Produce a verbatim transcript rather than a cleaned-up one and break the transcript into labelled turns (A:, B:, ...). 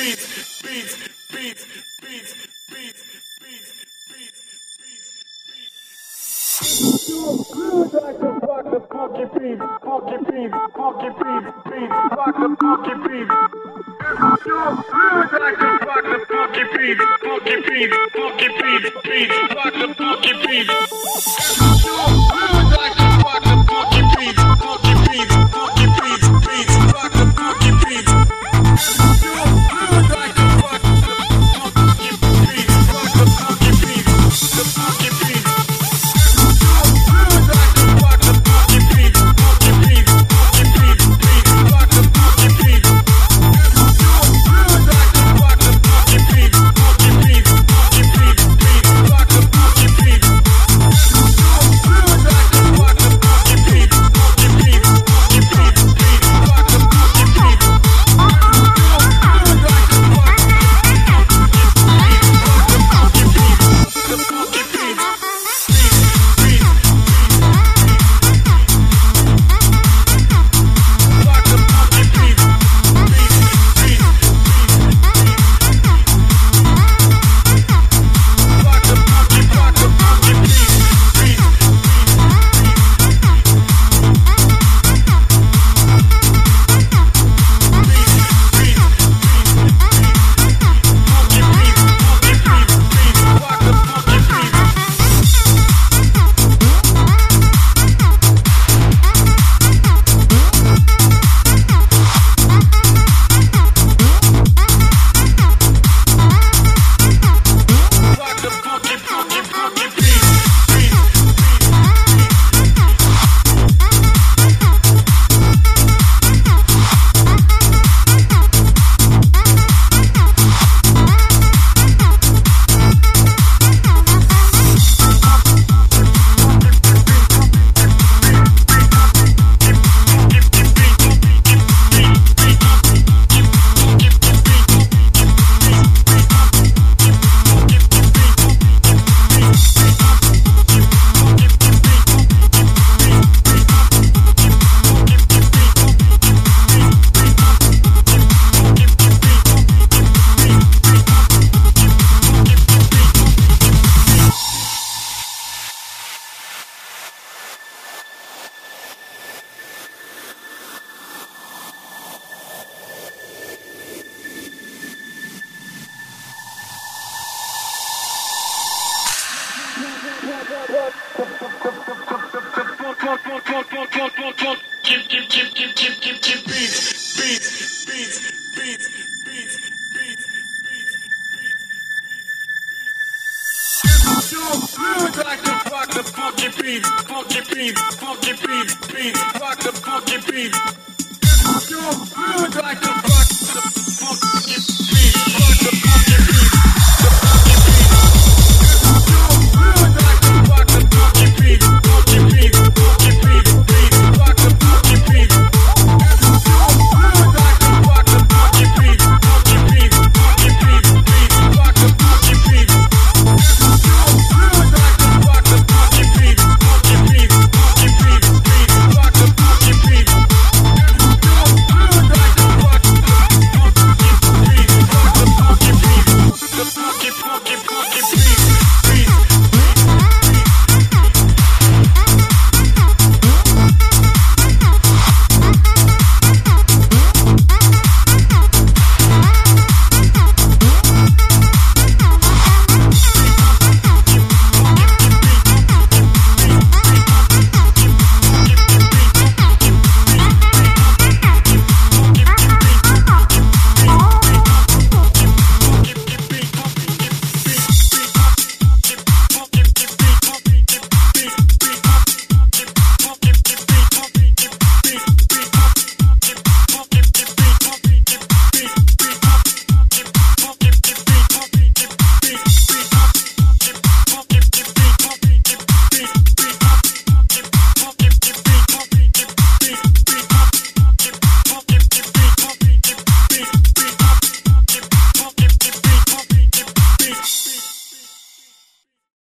A: beats, beats, beats, beats, beats, beats, beats, beats. Good like the rock the funky beats, funky beats, funky beats, beats, rock the funky beats. Good like the rock the funky beats, funky beats, funky beats, beats, rock the funky beats. Good like the rock the funky beats, funky beats, funky beats, beats, rock the funky beats. Good like the rock the funky beats, rock the funky beats, the funky beats. Keep, keep, keep, keep, keep, keep, keep beats, beats, beats, beats, beats, beats, beats, beats, beats. Good like the rock the funky beats, funky beats, funky beats, beats, rock the funky beats. Good like the rock the funky